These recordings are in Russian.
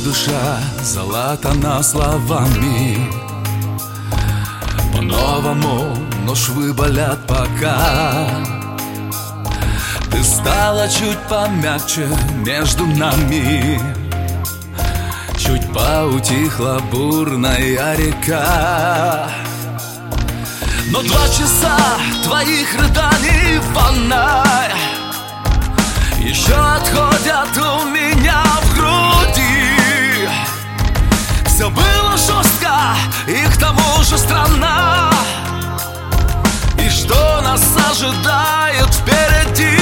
душа залатана словами. По-новому, но швы болят пока. Ты стала чуть помягче между нами, чуть поутихла бурная река. Но 2 часа твоих рыданий в ванной еще отходят у меня в груди. Все было жестко и к тому же странно. И что нас ожидает впереди?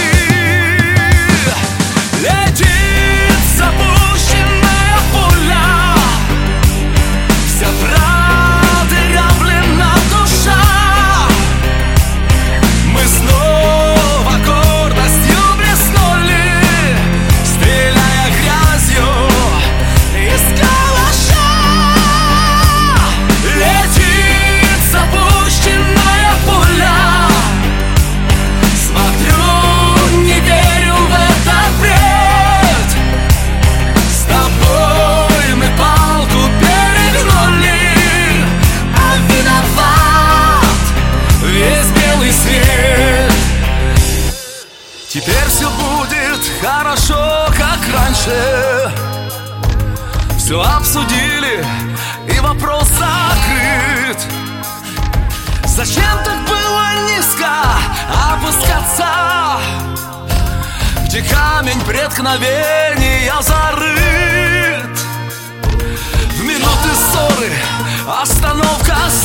Летит запущенная пуля, вся продырявлена душа. Мы снова гордостью блеснули, стреляя грязью из калаша. Летит запущенная пуля, смотрю, не верю в этот бред. С тобой мы палку перегнули, а виноват весь белый свет. Теперь все будет хорошо, как раньше. Все обсудили, и вопрос закрыт. Зачем так было низко опускаться, где камень преткновения зарыт? В минуты ссоры остановка